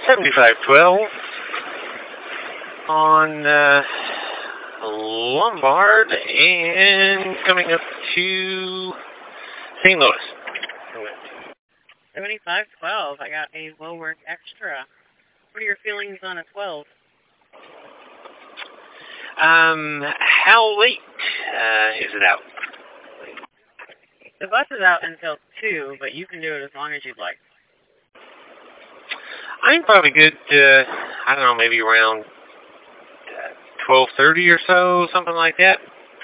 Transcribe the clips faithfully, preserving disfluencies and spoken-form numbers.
seventy-five twelve on uh, Lombard and coming up to Saint Louis. seventy-five twelve. I got a low work extra. What are your feelings on a twelve? Um, how late uh, is it out? The bus is out until two, but you can do it as long as you'd like. I'm probably good, uh, I don't know, maybe around twelve thirty or so, something like that.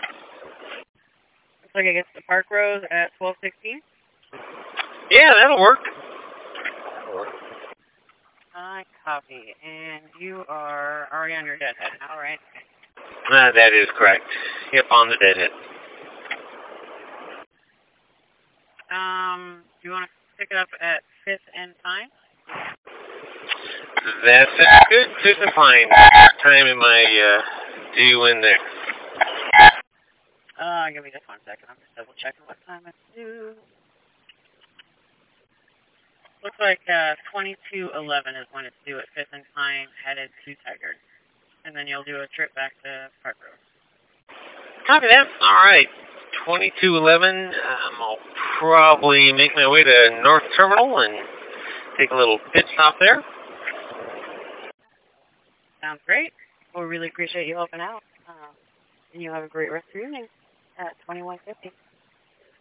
Looks like it gets to Park Rose at twelve sixteen. Yeah, that'll work. I copy. And you are already on your deadhead now, right? Uh, that is correct. Yep, on the deadhead. Um, do you want to pick it up at fifth and Pine? That's good. Fifth and Pine. Time am I uh, due in there? Uh, give me just one second. I'm just double checking what time it's due. Looks like uh, twenty-two eleven is when it's due at fifth and Pine, headed to Tigard. And then you'll do a trip back to Park Road. Copy that. All right. twenty-two eleven. Um, I'll probably make my way to North Terminal and take a little pit stop there. Sounds great. Well, we really appreciate you helping out. Uh, and you have a great rest of your evening at twenty-one fifty.